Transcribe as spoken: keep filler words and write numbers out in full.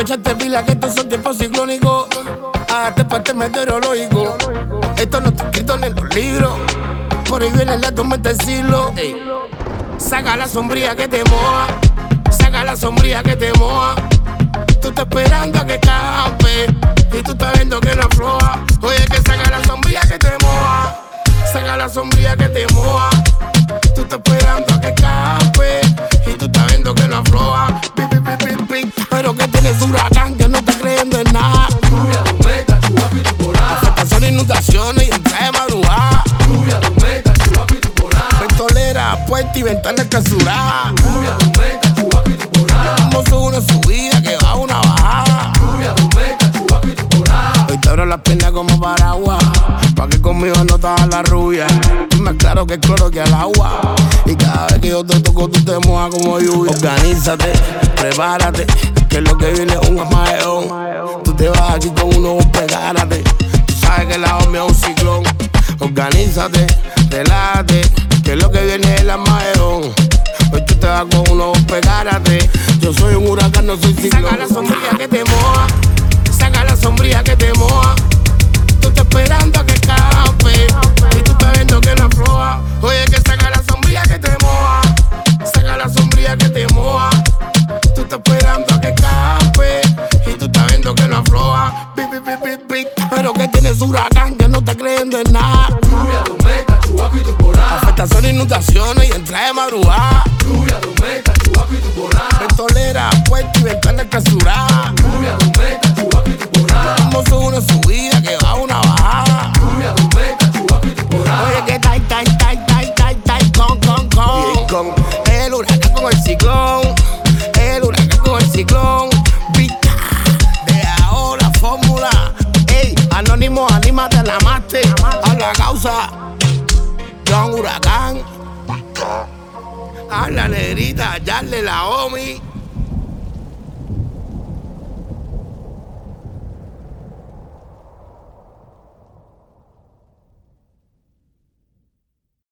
echarte pila que estos son tiempos ciclónicos. Hágate parte meteorológico. Esto no está escrito ni en los libros. Por ahí viene la tormenta del siglo. Ey. Saca la sombría que te moja. Saca la sombría que te moja. Tú estás esperando a que campe y tú estás viendo que no afloja. Oye, que saca la sombría que te moja. Saca la sombría que te moja. Tú estás esperando a que campe y tú estás viendo que no afloja. Pi, pi, pi, pi, pi. Pero que tienes un huracán que no está creyendo en nada. Lluvia, tormenta, chubasco y temporada. Afectación, inundaciones y entrada de madrugada. Lluvia, tormenta, chubasco y temporada. Ventolera, puerta y ventana clausuradas. Lluvia, tormenta, chubasco y temporada. Como sube una subida que va a una bajada. Lluvia, tormenta, chubasco y temporada. Hoy te abro las piernas como paraguas, pa' que conmigo no te hagas la rubia. Es más claro que el cloro que el agua. Y cada vez que yo te toco tú te mojas como lluvia. Organízate, prepárate, que lo que viene es un amaeón. Tú te vas aquí con unos pegárate. Tú sabes que la homia es un ciclón. Organízate, relájate, que lo que viene es el amaeón. Hoy tú te vas con unos pegárate. Yo soy un huracán, no soy ciclón. Saca la sombría que te moja. Saca la sombría que te moja. Tú estás esperando a que campe y tú estás viendo que no afloja. Oye, que saca la sombría que te moja. Saca la sombría que te moja. Tú estás esperando a que campe y tú estás viendo que no afloja. Pi, pi, pi, pi, pi. Pero que tienes un huracán que no está creyendo en nada. Lluvia, tormenta, chubasco y temporada. Afectación, inundaciones y entrada de madrugada. Lluvia, tormenta, chubasco y temporada. Ventolera, puerta y ventana clausuradas. Lluvia, tormenta, chubasco y temporada. Como sube una subida que va a una bajada. Lluvia, tormenta, chubasco y temporada. Oye, que tai, tai, tai, tai, tai, tai, con, con, con. con el huracán con el ciclón. El huracán con el ciclón. Vista de ahora, fórmula. Ey, anónimo, anímate, la amaste. A la causa. John Huracán. A la negrita, Yarle la homie.